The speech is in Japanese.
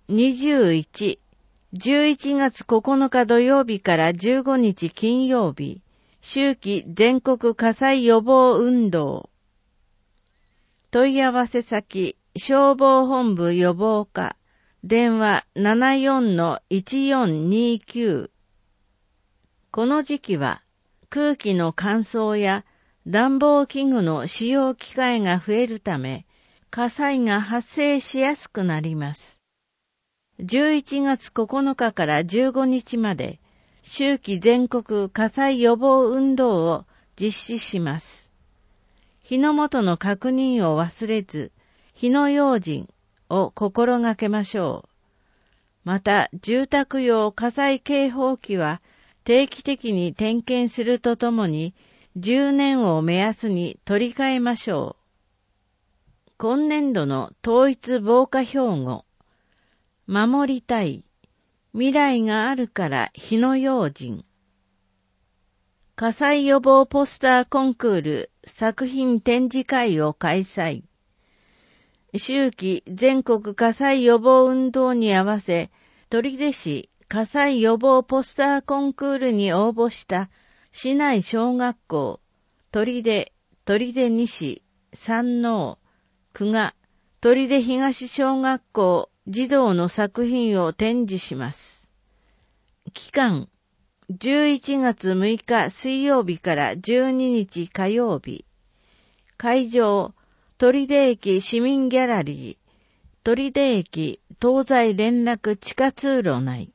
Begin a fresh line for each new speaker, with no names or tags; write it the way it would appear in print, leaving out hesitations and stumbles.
21、11月9日土曜日から15日金曜日、秋季全国火災予防運動。問い合わせ先、消防本部予防課、電話 74-1429。この時期は空気の乾燥や暖房器具の使用機会が増えるため、火災が発生しやすくなります。11月9日から15日まで、秋季全国火災予防運動を実施します。火の元の確認を忘れず、火の用心を心がけましょう。また、住宅用火災警報器は定期的に点検するとともに、10年を目安に取り替えましょう。今年度の統一防火標語、守りたい、未来があるから火の用心。火災予防ポスターコンクール作品展示会を開催。秋季全国火災予防運動に合わせ、取手市火災予防ポスターコンクールに応募した市内小学校、取手西、山王、久我、取手東小学校児童の作品を展示します。期間、11月6日水曜日から12日火曜日。会場、取手駅市民ギャラリー、取手駅東西連絡地下通路内。